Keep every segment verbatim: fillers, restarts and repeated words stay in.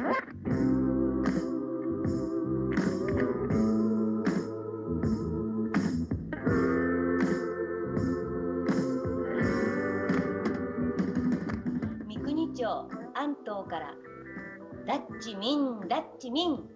三国町安東からダッチミンダッチミン。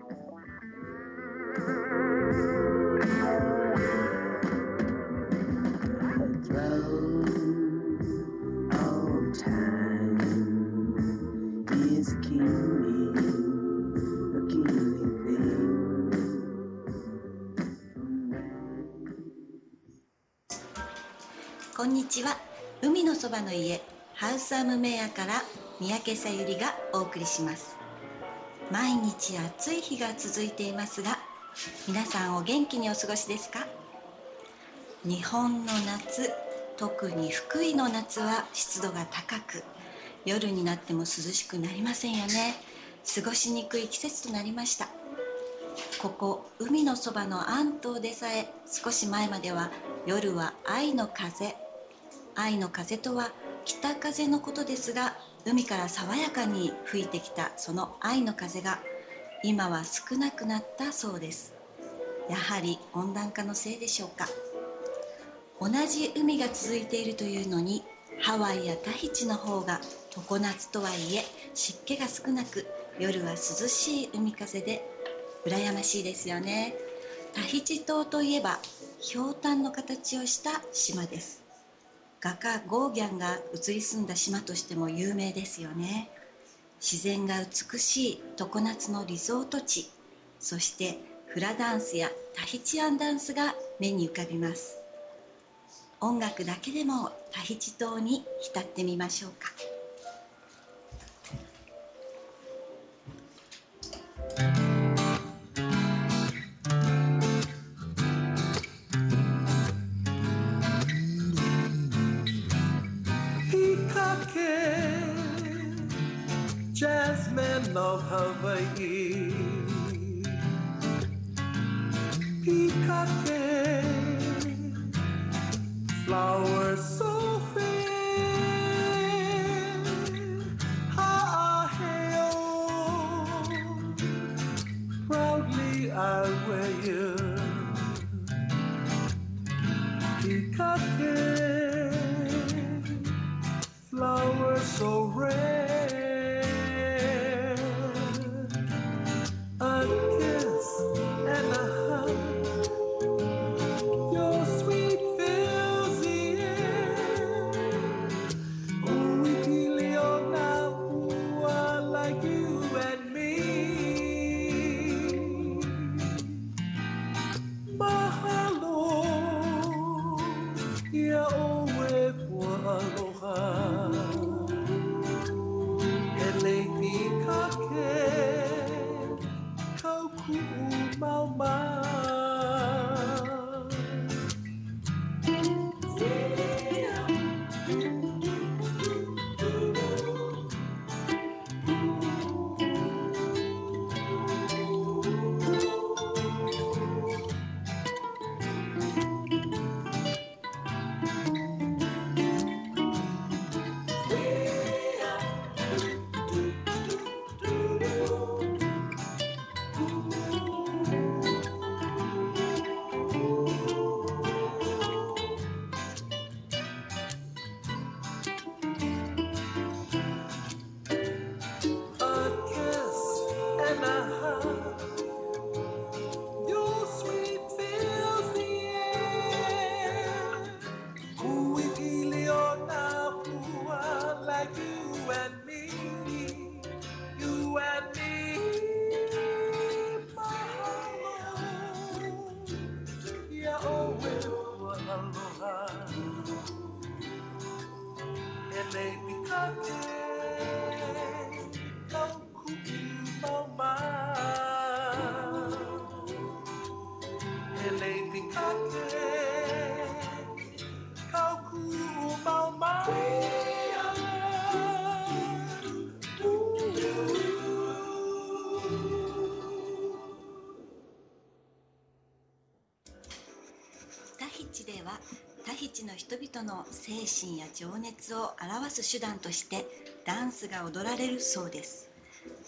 こんにちは。海のそばの家ハウスアムメアから三宅さゆりがお送りします。毎日暑い日が続いていますが、皆さんお元気にお過ごしですか？日本の夏、特に福井の夏は湿度が高く、夜になっても涼しくなりませんよね。過ごしにくい季節となりました。ここ海のそばの安東でさえ、少し前までは夜は愛の風、愛の風とは北風のことですが、海から爽やかに吹いてきたその愛の風が今は少なくなったそうです。やはり温暖化のせいでしょうか。同じ海が続いているというのに、ハワイやタヒチの方が常夏とはいえ湿気が少なく、夜は涼しい海風で羨ましいですよね。タヒチ島といえばひょうたんの形をした島です。画家ゴーギャンが移り住んだ島としても有名ですよね。自然が美しい常夏のリゾート地、そしてフラダンスやタヒチアンダンスが目に浮かびます。音楽だけでもタヒチ島に浸ってみましょうか。 Jasmine of Hawaii, Pikake, flowers so fair, Ha'aheo, proudly I wear you, Pikake, flowers so rare. A kiss and a hug, your sweet fills the air. Uitiliona ua like you and me. Mahalo, ia oe kua aloha. Ele pikake, kau ku'u mau mau. タヒチではタヒチの人々の精神や情熱を表す手段としてダンスが踊られるそうです。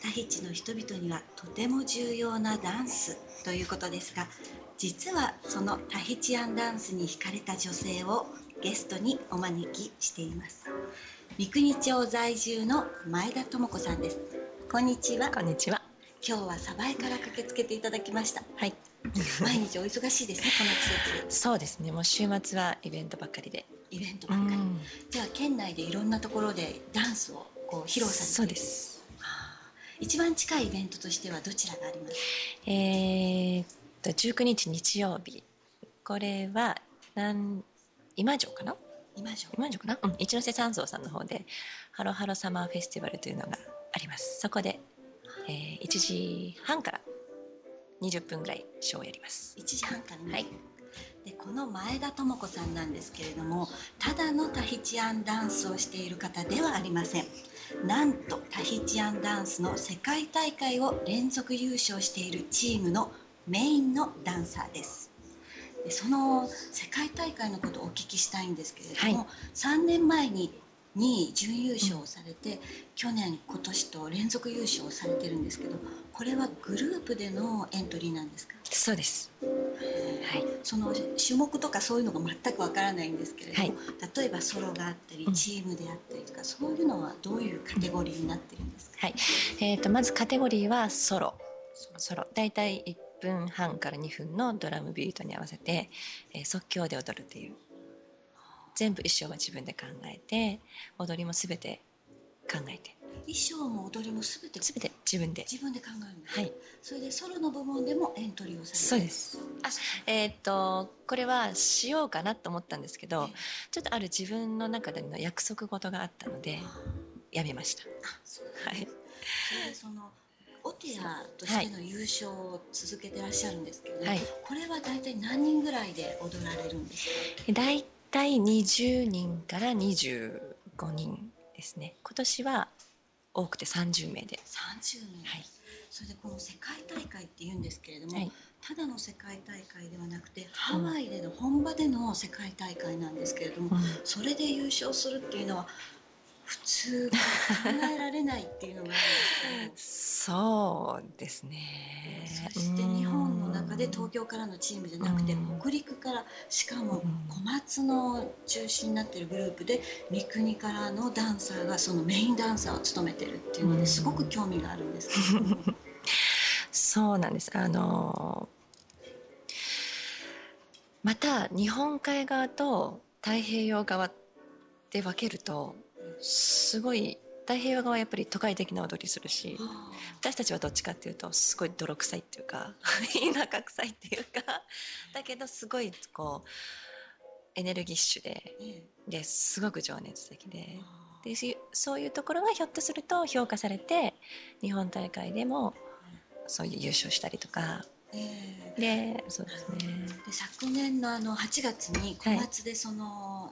タヒチの人々にはとても重要なダンスということですが、実はそのタヒチアンダンスに惹かれた女性をゲストにお招きしています。三国町在住の前田智子さんです。こんにちは。 こんにちは。 今日は鯖江から駆けつけていただきました。 はい。 毎日お忙しいですね、この季節。 そうですね。もう週末はイベントばっかりで。 イベントばっかり。じゃあ県内でいろんなところでダンスをこう披露されている。 そうです。 一番近いイベントとしてはどちらがありますか？ えー、っとじゅうくにち日曜日。これはなん今城かな？ 今城。 今城かな？うん。一ノ瀬三蔵さんの方でハロハロサマーフェスティバルというのがあります。そこで、えー、いちじはんからにじゅっぷんぐらいショーをやります。 いちじはんからね。 はい。 でこの前田智子さんなんですけれども、ただのタヒチアンダンスをしている方ではありません。なんとタヒチアンダンスの世界大会を連続優勝しているチームのメインのダンサーです。でその世界大会のことをお聞きしたいんですけれども、はい、さんねんまえににい準優勝をされて、うん、去年今年と連続優勝をされてるんですけど、これはグループでのエントリーなんですか？ そうです。 はい、その種目とかそういうのが全くわからないんですけれども、はい、例えばソロがあったりチームであったりとか、うん、そういうのはどういうカテゴリーになってるんですか？ はい、えー、とまずカテゴリーはソロソロだいたいいっぷんはんからにふんのドラムビートに合わせて、えー、即興で踊るっていう、全部衣装は自分で考えて、踊りもすべて考えて、 衣装も踊りもすべてすべて自分で自分で考えるんです。 はい。 それでソロの部門でもエントリーをされて。 そうです。あ、えー、っとこれはしようかなと思ったんですけど、えー、ちょっとある自分の中での約束事があったのでやめました。あ、 そうですね。はい。それでそのオテアとしての優勝を続けてらっしゃるんですけど、はい、これは大体何人ぐらいで踊られるんですか？ 大体にじゅうにんからにじゅうごにんですね。今年は多くてさんじゅうめいで。 さんじゅうめい。 はい。 それでこの世界大会っていうんですけれども、はい、ただの世界大会ではなくてハワイでの本場での世界大会なんですけれども、うん、それで優勝するっていうのは普通考えられないっていうのがあるんですけどそうですね。 そして日本の中で東京からのチームじゃなくて、北陸から、しかも小松の中心になっているグループで三国からのダンサーがそのメインダンサーを務めてるっていうのですごく興味があるんですけどそうなんです。あのまた日本海側と太平洋側で分けるとすごい太平洋側はやっぱり都会的な踊りするし、私たちはどっちかっていうとすごい泥臭いっていうか田舎臭いっていうかだけどすごいこうエネルギッシュで、ですごく情熱的で、でそういうところがひょっとすると評価されて日本大会でもそういう優勝したりとか、えー、でそうですね。 で昨年のあのはちがつに小松でその、はい、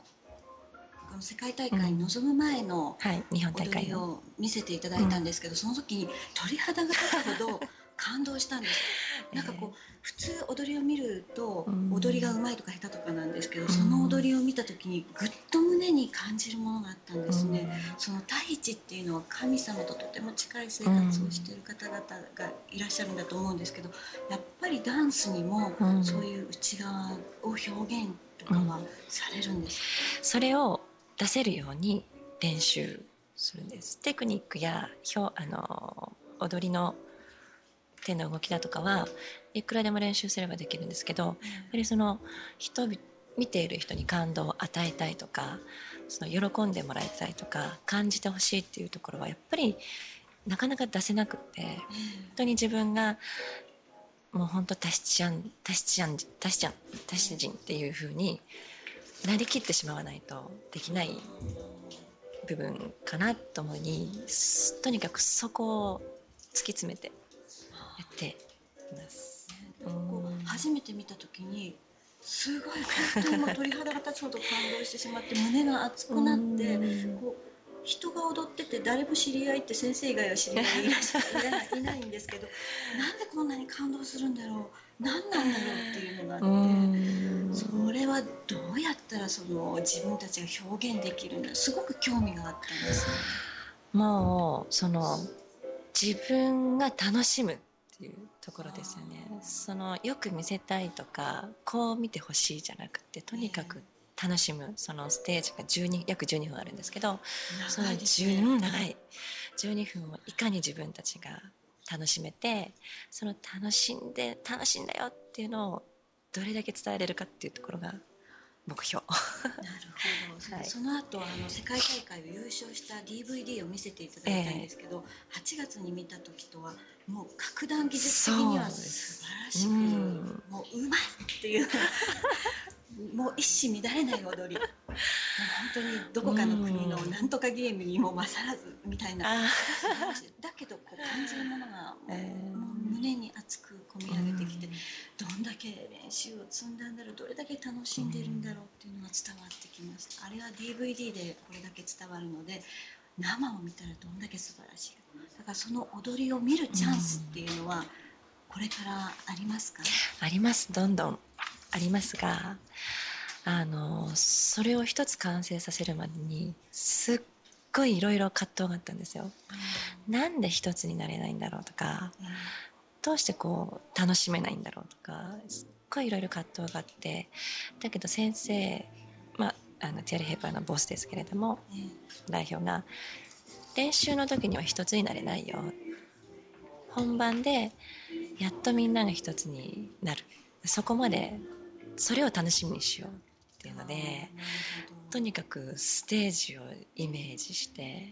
この世界大会に臨む前の踊りを見せていただいたんですけど、その時に鳥肌が立つほど感動したんです。なんかこう普通踊りを見ると踊りが上手いとか下手とかなんですけど、その踊りを見た時にぐっと胸に感じるものがあったんですね。そのタヒチっていうのは神様ととても近い生活をしている方々がいらっしゃるんだと思うんですけど、やっぱりダンスにもそういう内側を表現とかはされるんですか？ それを出せるように練習するんです。テクニックや表あの踊りの手の動きだとかはいくらでも練習すればできるんですけど、やっぱりその人見ている人に感動を与えたいとか、その喜んでもらいたいとか感じてほしいっていうところはやっぱりなかなか出せなくて、本当に自分がもう本当タヒチアンタヒチアンタヒチアンタヒチ人っていう風になりきってしまわないとできない部分かなと思いに、とにかくそこを突き詰めてやっています。 こう初めて見た時にすごい本当にもう鳥肌が立つほど感動してしまって胸が熱くなって、こう人が踊ってて誰も知り合いって先生以外は知り合いいらっしゃいないいないんですけど、なんでこんなに感動するんだろう、何なんだろうっていうのがあって、それはどうやったらその自分たちが表現できるんだ、すごく興味があったんですね。 もうその自分が楽しむっていうところですよね。そのよく見せたいとかこう見てほしいじゃなくて、とにかく楽しむ。そのステージがじゅうに約じゅうにふんあるんですけど、その長いですね。 じゅう長いじゅうにふんをいかに自分たちが楽しめて、その楽しんで楽しんだよっていうのをどれだけ伝えれるかっていうところが目標。 なるほど。そはいその後あの世界大会を優勝した ディーブイディー を見せていただいたんですけど、はちがつに見た時とはもう格段技術的には素晴らしく、 そうです。うんもううまいっていうもう一糸乱れない踊り、もう本当にどこかの国のなんとかゲームにも勝らずみたいな、 あ素晴らしい。だけどこう感じるものがもう、 えーもう胸に熱く込み上げてきて、どんだけ練習を積んだんだろう、どれだけ楽しんでるんだろうっていうのが伝わってきました。あれは ディーブイディー でこれだけ伝わるので、生を見たらどんだけ素晴らしいか。だからその踊りを見るチャンスっていうのはこれからありますか？ あります。どんどんありますが、あのそれを一つ完成させるまでにすっごいいろいろ葛藤があったんですよ。なんで一つになれないんだろうとか、どうしてこう楽しめないんだろうとか、すっごいいろいろ葛藤があって、だけど先生、まあ、あのティアリ・ヘイパーのボスですけれども、代表が練習の時には一つになれないよ、本番でやっとみんなが一つになる、そこまでそれを楽しみにしようっていうので、とにかくステージをイメージして、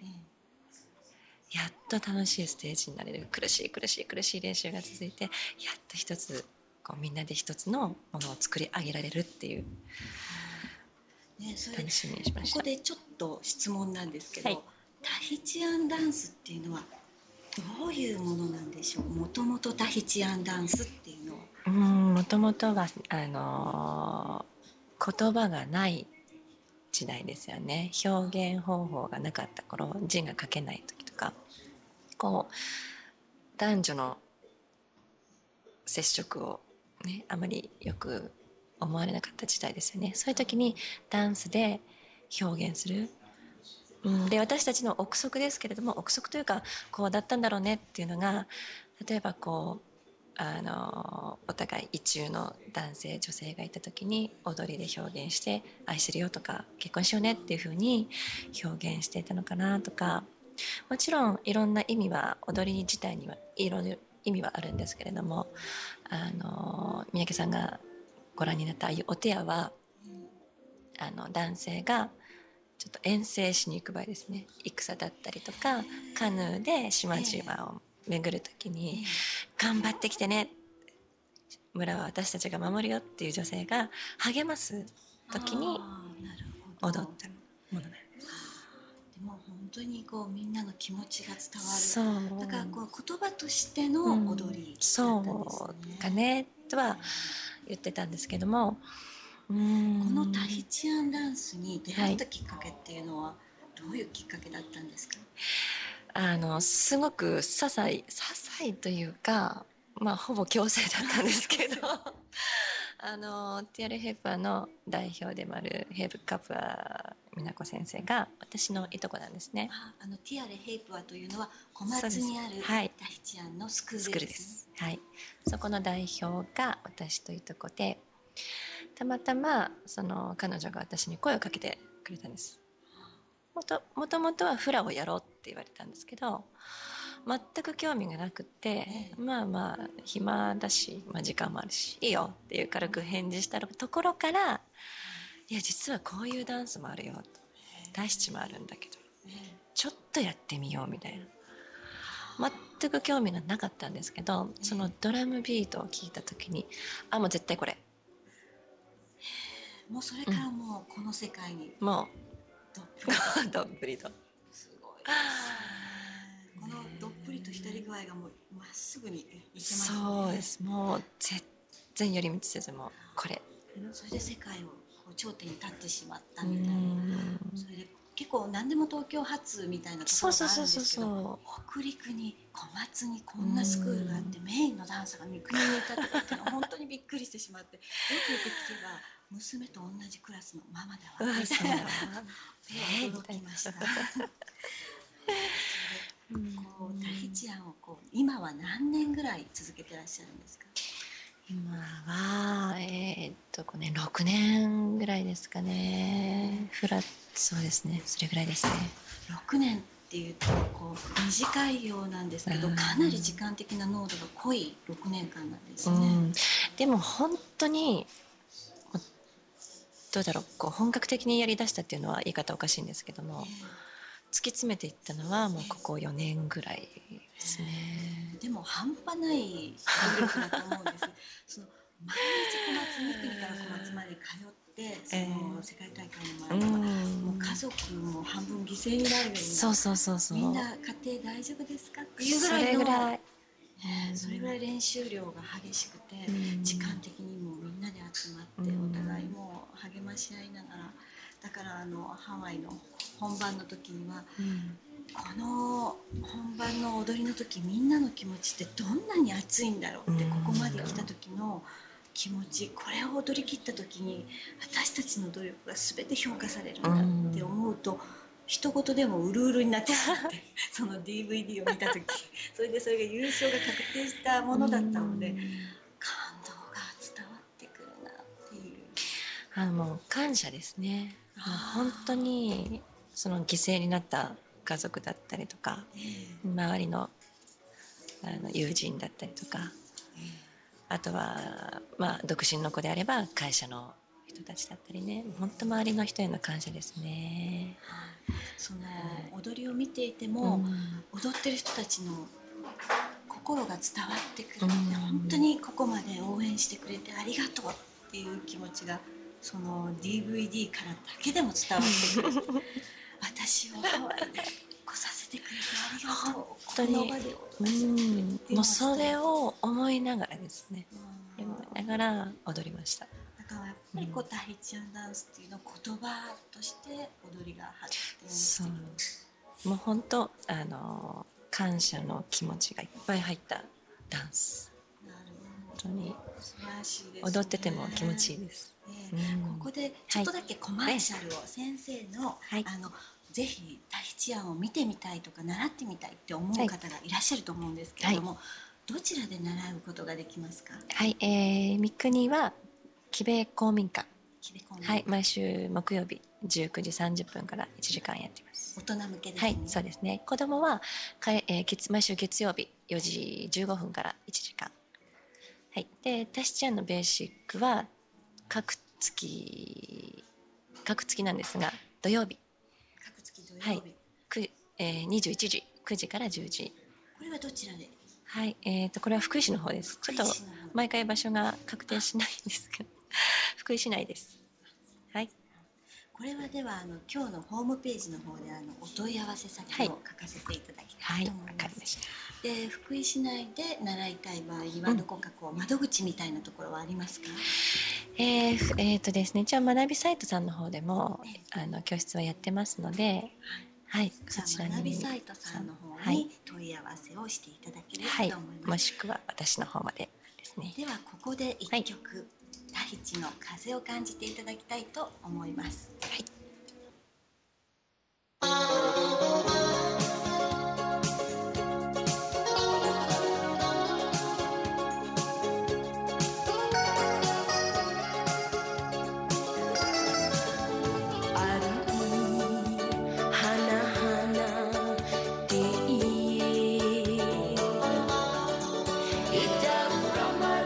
やっと楽しいステージになれる。苦しい苦しい苦しい練習が続いて、やっと一つこうみんなで一つのものを作り上げられるっていう、 ね、それで楽しみにしました。 ここでちょっと質問なんですけど、 はい、 タヒチアンダンスっていうのはどういうものなんでしょう？もともとタヒチアンダンスっていうのは。 うーん、もともとはあのー言葉がない時代ですよね。表現方法がなかった頃、字が書けない時とか、こう男女の接触をね、あまりよく思われなかった時代ですよね。そういう時にダンスで表現する、うん、で私たちの憶測ですけれども、憶測というかこうだったんだろうねっていうのが、例えばこうあのお互い意中の男性女性がいた時に踊りで表現して愛してるよとか結婚しようねっていう風に表現していたのかなとか、もちろんいろんな意味は踊り自体にはいろんな意味はあるんですけれども、あの三宅さんがご覧になったああいうお手屋は、あの男性がちょっと遠征しに行く場合ですね、戦だったりとかカヌーで島々を巡るときに、頑張ってきてね、村は私たちが守るよっていう女性が励ます時に踊ったものなんです。 でも本当にこうみんなの気持ちが伝わる。 そうだからこう言葉としての踊りだったんですね。 そうかねとは言ってたんですけども、うーん、 このタヒチアンダンスに出会ったきっかけっていうのはどういうきっかけだったんですか？ あのすごく些細些細というか、まあほぼ強制だったんですけどあのティアレ・ヘイパーの代表でもあるヘイブ・カプア美奈子先生が私のいとこなんですね。 ああのティアレ・ヘイプアというのは小松にあるはいタヒチアンのスクールです、 スクールです、はい、そこの代表が私といとこで、たまたまその彼女が私に声をかけてくれたんです。もともともとはフラをやろうって言われたんですけど、全く興味がなくて、ええ、まあまあ暇だし、まあ、時間もあるしいいよっていう軽く返事したところから、いや実はこういうダンスもあるよと、タヒチもあるんだけどちょっとやってみようみたいな、全く興味がなかったんですけど、そのドラムビートを聞いた時に、あもう絶対これ、 もうそれからもうこの世界に、 うん、もうどっぷりどっぷりと、 すごいですね。このどっぷりと浸り具合がもうまっすぐにいけますね。 そうです、もう全然寄り道せず、もうこれ、 それで世界をこう頂点に立ってしまったみたいな。それで結構何でも東京発みたいなところがあるんですけど、北陸に小松にこんなスクールがあってメインのダンサーが三国にいたとかっていうのは本当にびっくりしてしまって、よくよく聞けば娘と同じクラスのママだわみたいな驚きました。こうタヒチアンをこう今は何年ぐらい続けてらっしゃるんですか？ 今はえーっとこうねろくねんぐらいですかね。フラそうですね、それぐらいですね。 ろくねんっていうとこう短いようなんですけど、 うんかなり時間的な濃度が濃いろくねんかんなんですね。 うん、でも本当にどうだろう、こう本格的にやりだしたっていうのは言い方おかしいんですけども、突き詰めていったのはもうここよねんぐらいですね。 でも半端ない努力だと思うんですその毎日小松三国から小松まで通ってその世界大会の前には、もう家族も半分犠牲になるような、 そうそうそうそう、 みんな家庭大丈夫ですかっていうぐそらいのれぐらい、 えーそれぐらい練習量が激しくて、 うん時間的にもみんなで集まって、 うんお互いも励まし合いながら、だからあのハワイの本番の時には、 うんこの本番の踊りの時みんなの気持ちってどんなに熱いんだろうって、 うんここまで来た時の気持ち、これを踊り切った時に私たちの努力が全て評価されるんだって思うと、一言でもうるうるになってしまってその ディーブイディー を見た時、それでそれが優勝が確定したものだったので、 うん感動が伝わってくるなっていう。 あのもう感謝ですね。もう本当にその犠牲になった家族だったりとか、周りのあの友人だったりとか、あとは、まあ、独身の子であれば会社の人たちだったりね、本当周りの人への感謝ですね。 その踊りを見ていても、 うん踊ってる人たちの心が伝わってくる、 うん本当にここまで応援してくれてありがとうっていう気持ちがその ディーブイディー からだけでも伝わってくる私をハワイで来させてくれてありがとう、 本当にこの場で踊らせてくれてってうんいうのがもうそれを思いながらですね、 うん思いながら踊りました。 だからやっぱりこうタヒチアンダンスっていうのを言葉として踊りが発展してくる。 もう本当あの感謝の気持ちがいっぱい入ったダンス。 なる本当に素晴らしいですね。 踊ってても気持ちいいです。 えーうんここでちょっとだけコマーシャルを、先生の、 はいあのぜひタヒチアンを見てみたいとか習ってみたいって思う方がいらっしゃると思うんですけれども、どちらで習うことができますか？ はい、えー、三国は木部公民館、 キベコン、 はい、毎週木曜日じゅうくじさんじゅっぷんからいちじかんやっています。 大人向けですね。 はい、そうですね。子供はかえ、えー月毎週月曜日よじじゅうごふんからいちじかん。はい。で、タヒチアンのベーシックは各月各月なんですが、土曜日、 各月土曜日、 はいくえー、にじゅういちじ、くじからじゅうじ。 これはどちらで？ はい、えーとこれは福井市の方です。ちょっと福井市の方毎回場所が確定しないんですけど、福井市内です。はい。 これはではあの今日のホームページの方であのお問い合わせ先を書かせていただきたはいい、わと思います。 かりました。 で福井市内で習いたい場合にはどこかこう窓口みたいなところはありますか？ えーふえーとですね、一応学びサイトさんの方でもあの教室はやってますので、はい、そちじゃあらに学びサイトさんの方はいに問い合わせをしていただければはいと思います。 もしくは私の方までですね。 ではここで一曲、タヒチの風を感じていただきたいと思います。 はい。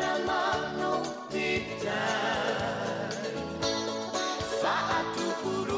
Saat ku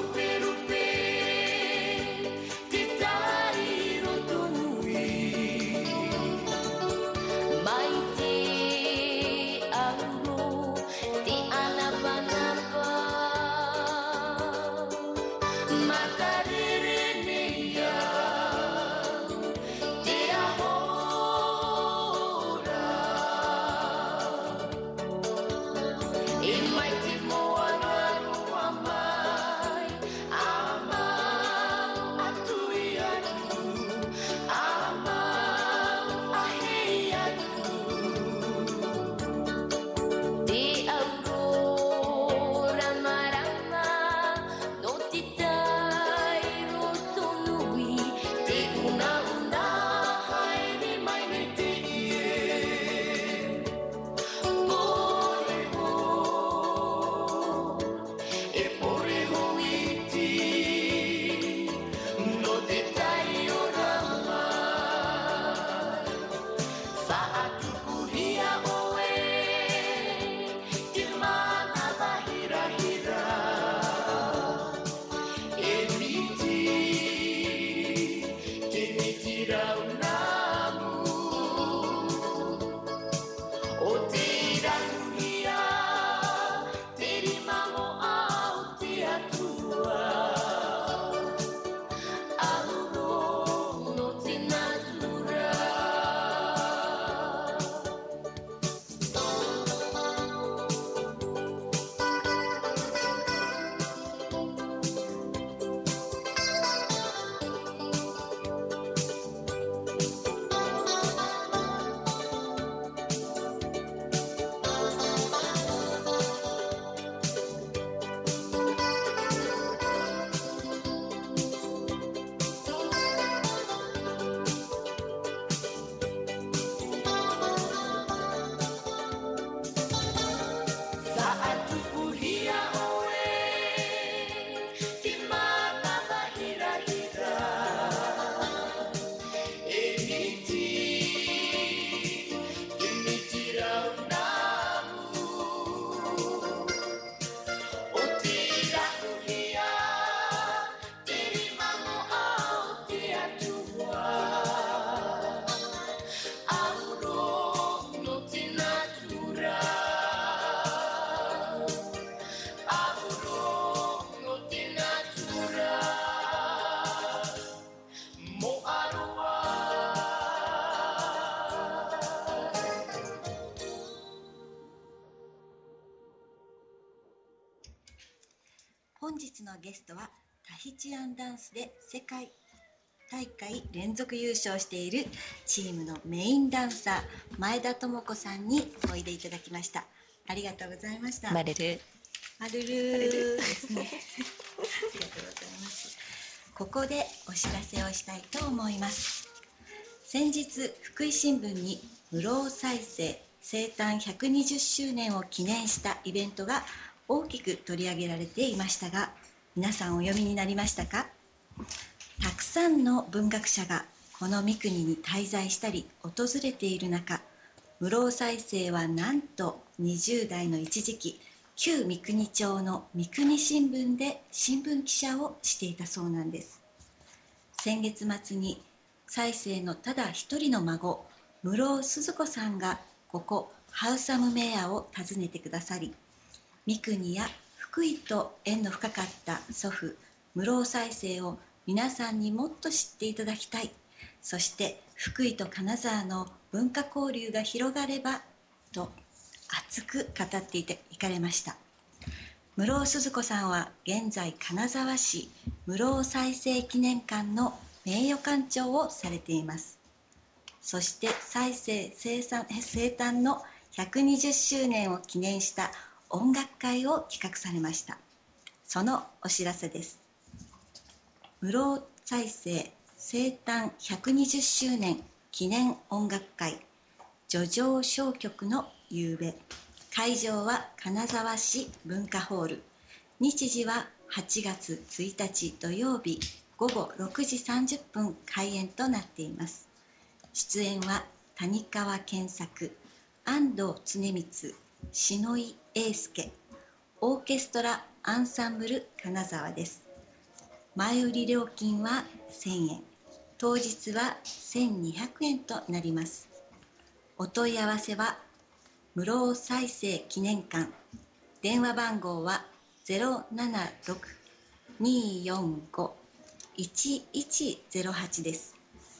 本日のゲストはタヒチアンダンスで世界大会連続優勝しているチームのメインダンサー前田智子さんにおいでいただきました。ありがとうございました。 マルルマルルですね。ありがとうございます。ここでお知らせをしたいと思います。先日福井新聞に室生犀星生誕ひゃくにじゅっしゅうねんを記念したイベントが大きく取り上げられていましたが、皆さんお読みになりましたか？たくさんの文学者がこの三国に滞在したり訪れている中、室生犀星はなんとにじゅう代の一時期、旧三国町の三国新聞で新聞記者をしていたそうなんです。先月末に犀星のただ一人の孫、室生鈴子さんがここハウサムメアを訪ねてくださり、三国や福井と縁の深かった祖父室生犀星を皆さんにもっと知っていただきたい、そして福井と金沢の文化交流が広がればと熱く語っていていかれました。室生鈴子さんは現在金沢市室生犀星記念館の名誉館長をされています。そして犀星生産生誕のひゃくにじゅっしゅうねんを記念した音楽会を企画されました。そのお知らせです。室生犀星生誕ひゃくにじゅっしゅうねん記念音楽会叙情小曲の夕べ、会場は金沢市文化ホール、日時ははちがつついたち土曜日ごごろくじさんじゅっぷん開演となっています。出演は谷川健作、安藤常光、篠井英介、オーケストラアンサンブル金沢です。前売り料金はせんえん、当日はせんにひゃくえんとなります。お問い合わせは室生犀星記念館、電話番号は ゼロななろく にーよんご いちいちゼロはち です。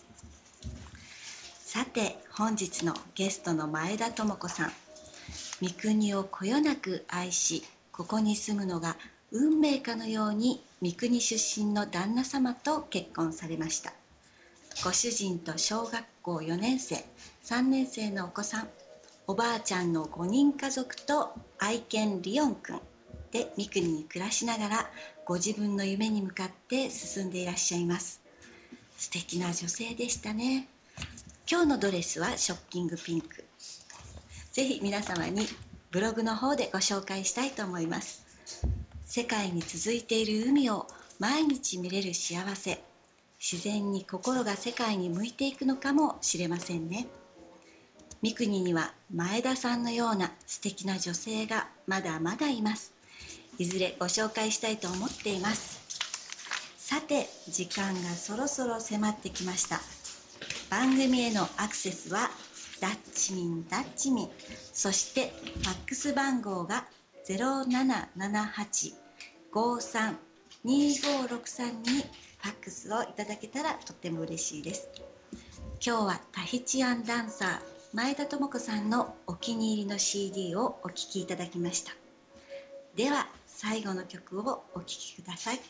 さて本日のゲストの前田智子さん、三国をこよなく愛し、ここに住むのが運命かのように三国出身の旦那様と結婚されました。ご主人と小学校よねん生、さんねん生のお子さん、おばあちゃんのごにん家族と愛犬リオンくんで三国に暮らしながらご自分の夢に向かって進んでいらっしゃいます。素敵な女性でしたね。今日のドレスはショッキングピンク。ぜひ皆様にブログの方でご紹介したいと思います。世界に続いている海を毎日見れる幸せ、自然に心が世界に向いていくのかもしれませんね。三国には前田さんのような素敵な女性がまだまだいます。いずれご紹介したいと思っています。さて時間がそろそろ迫ってきました。番組へのアクセスはダッチミンダッチミン、そしてファックス番号が ゼロななななはち ごさん にごろくさん にファックスをいただけたらとても嬉しいです。今日はタヒチアンダンサー前田智子さんのお気に入りの シーディー をお聴きいただきました。では最後の曲をお聴きください。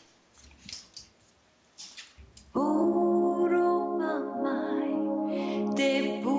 Oro mamai de